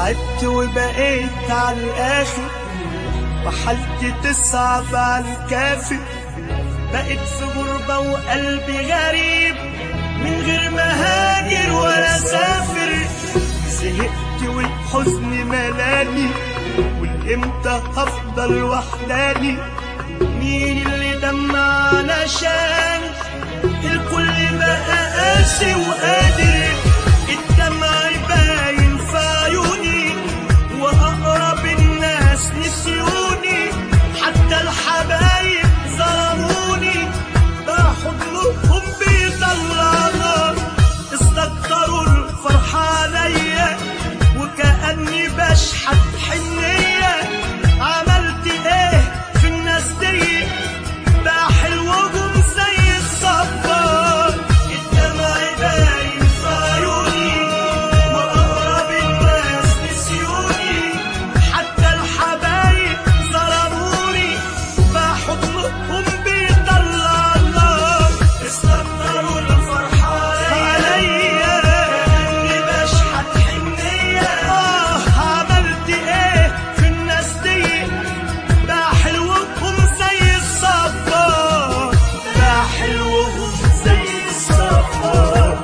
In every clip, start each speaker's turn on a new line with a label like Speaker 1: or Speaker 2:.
Speaker 1: تعبت وبقيت على الآخر، وحالتي تصعب على الكافر. بقيت في غربة وقلبي غريب من غير ما هاجر ولا سافر. زهقت والحزن ملاني، والامتى هفضل وحداني؟ مين اللي دمع علشان الكل بقى قاسي وقادر؟ الدمع باين في عيوني، وأقرب الناس نسيوني، حتى الحبايب ظلموني. بقى حضنهم بيطلع نار، استكتروا الفرحة عليا وكأني بشحت حنية. عملت ايه في الناس دي؟ بقى حلوهم زي الصبار. الدمع باين في عيوني، وأقرب الناس نسيوني، حتى الحبايب ظلموني. بقى حضنهم بيطلع نار، استكتروا الفرحة عليا كأني بشحت حنية. عملت ايه في الناس دي؟ بقى حلوهم زي الصبار، بقى حلوهم زي الصبار.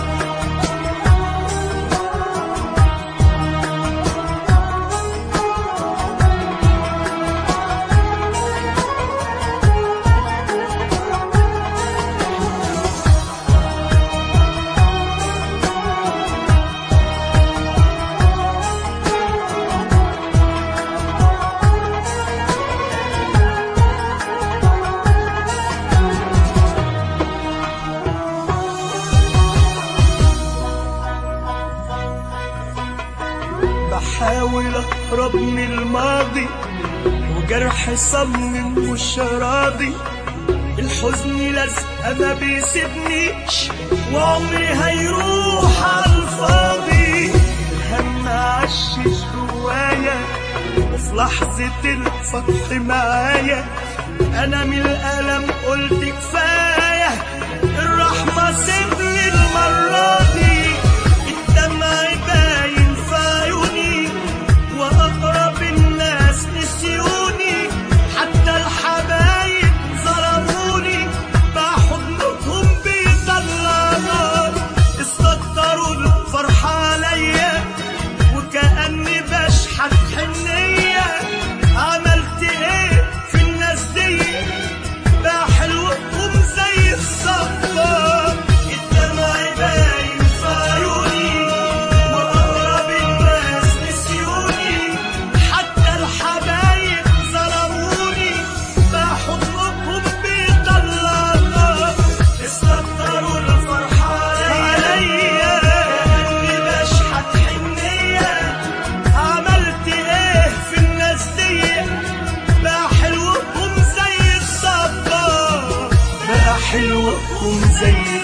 Speaker 1: بحاول اهرب من الماضي، وجرح صمم مش راضي. الحزن لازقة ما بيسيبنيش، وعمري هيروح عالفاضي. الهم عشش جوايا، وفي لحظة الفتح معايا أنا من الألم قلت كفاية. الرحمة سيبني المرة دي. الدمع باين في عيوني، وأقرب الناس نسيوني، حتى الحبايب ظلموني. بقى حضنهم بيطلع نار، استكتروا الفرحة عليا وكأني بشحت حنية. عملت ايه في الناس دي؟ بقى حلوهم زي الصبار. الدمع باين في عيوني، وأقرب الناس نسيوني، حتى الحبايب ظلموني. بقى حضنهم بيطلع نار، استكتروا الفرحة عليا كأني بشحت حنية. عملت ايه في الناس دي؟ بقى حلوهم زي الصبار، بقى حلوهم زي